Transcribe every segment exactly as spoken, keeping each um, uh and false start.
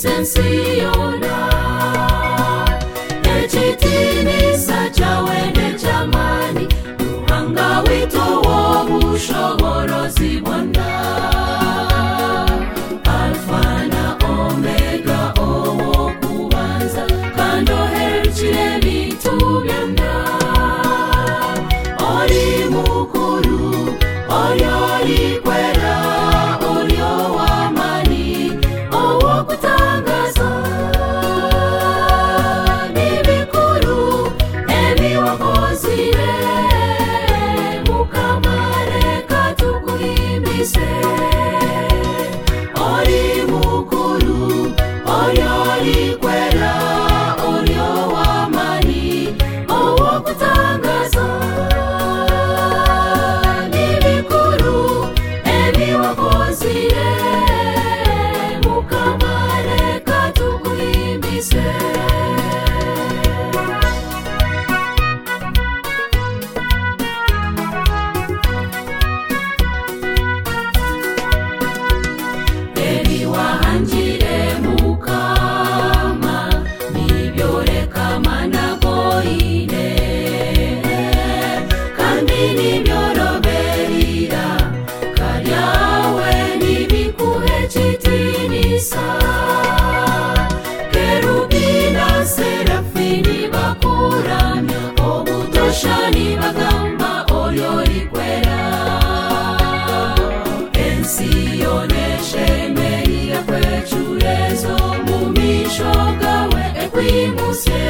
sensiona echitini sajawende jamani ruhanga wito wobushoboro zibona alfa na omega owo kubanza kando herchire bitu byanda oli mukuru oli kwera oli wamani owo kutangaza nibikuru ebi wakozire mukamare katukuhimbise oli mukuru oli kwera oli wamani owo kutangaza nibikuru ebi wakozire mukamare katukuhimbise ebi wahanjire mukama nibyoreka managoine kandi nibyoroberira karyawe nibikuhe chitinisa kerubina serafini bakuramya obutoshani bagamba olyolikwera ensi yoneshemerira kwechurezo mumisho gawe ekwimusye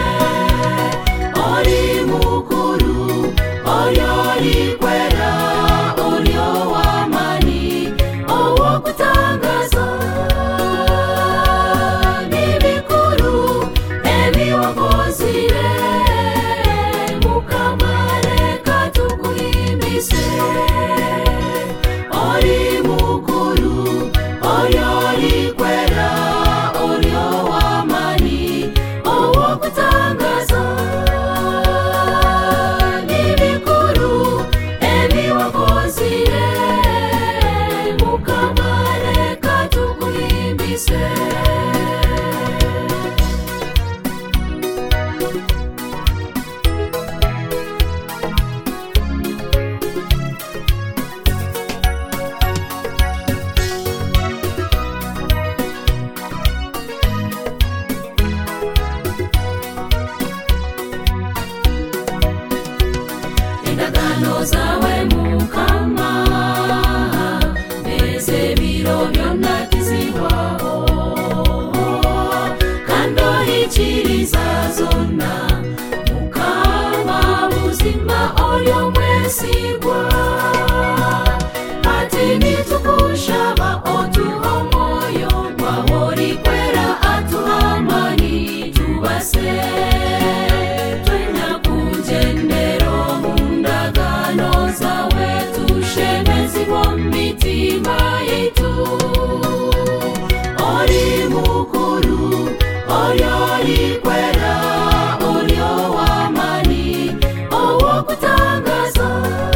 oli mukuru olyolikwera olyo wamani owo kutangaza nibikuru ebi wakozire mukamare katukuhimbise oli mukuru olyolikwera olyo wamani owo kutangaza nibikuru ebi wakozire mukamare katukuhimbise endagano zawe mukama beze biro byonna kizibwaho kando hichiriza zonna mukama buzima olyo mwesigwa ati nitukushaba otuha omwoyo gwawoli kwera atuhamani tubase twenya kugendero mundagano zawe tushemezibwa mitima yetu oli mukuru oli kwera olyo wamani owo kutangaza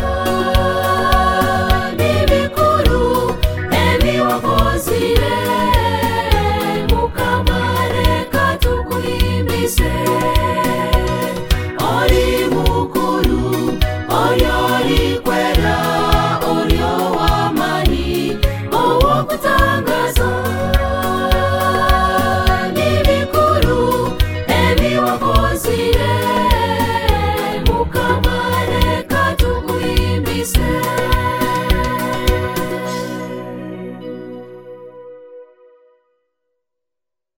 nibikuru ebi wakozire mukamare katukuhimbise oli mukuru oli kwera olyo wamani owo kutangaza nibikuru ebi wakozire